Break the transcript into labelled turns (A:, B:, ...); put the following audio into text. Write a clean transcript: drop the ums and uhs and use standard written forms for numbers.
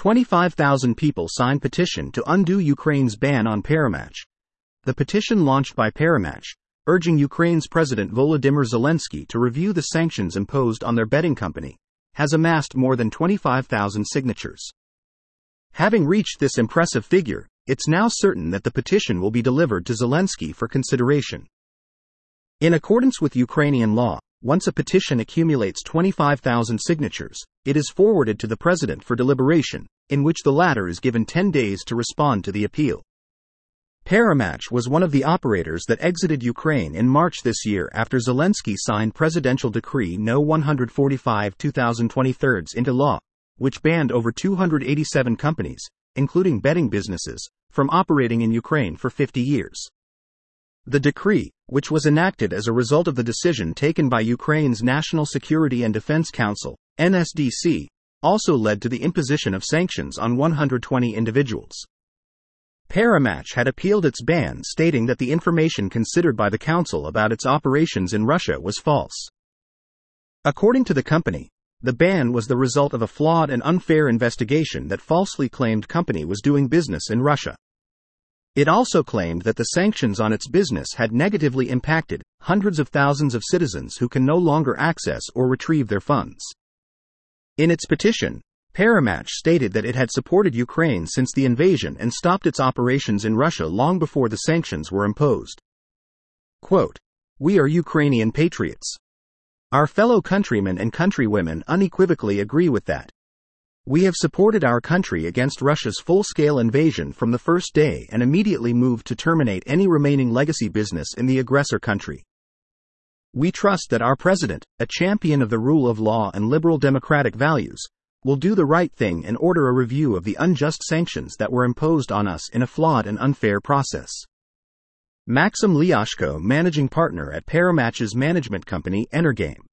A: 25,000 people sign petition to undo Ukraine's ban on Paramatch. The petition launched by Paramatch, urging Ukraine's President Volodymyr Zelensky to review the sanctions imposed on their betting company, has amassed more than 25,000 signatures. Having reached this impressive figure, it's now certain that the petition will be delivered to Zelensky for consideration. In accordance with Ukrainian law, once a petition accumulates 25,000 signatures, it is forwarded to the president for deliberation, in which the latter is given 10 days to respond to the appeal. Paramatch was one of the operators that exited Ukraine in March this year after Zelensky signed Presidential Decree No. 145/2023 into law, which banned over 287 companies, including betting businesses, from operating in Ukraine for 50 years. The decree, which was enacted as a result of the decision taken by Ukraine's National Security and Defense Council, NSDC, also led to the imposition of sanctions on 120 individuals. Paramatch had appealed its ban, stating that the information considered by the council about its operations in Russia was false. According to the company, the ban was the result of a flawed and unfair investigation that falsely claimed company was doing business in Russia. It also claimed that the sanctions on its business had negatively impacted hundreds of thousands of citizens who can no longer access or retrieve their funds. In its petition, Paramatch stated that it had supported Ukraine since the invasion and stopped its operations in Russia long before the sanctions were imposed. Quote, "We are Ukrainian patriots. Our fellow countrymen and countrywomen unequivocally agree with that. We have supported our country against Russia's full-scale invasion from the first day and immediately moved to terminate any remaining legacy business in the aggressor country. We trust that our president, a champion of the rule of law and liberal democratic values, will do the right thing and order a review of the unjust sanctions that were imposed on us in a flawed and unfair process." Maxim Liashko, managing partner at Paramatch's management company Energame.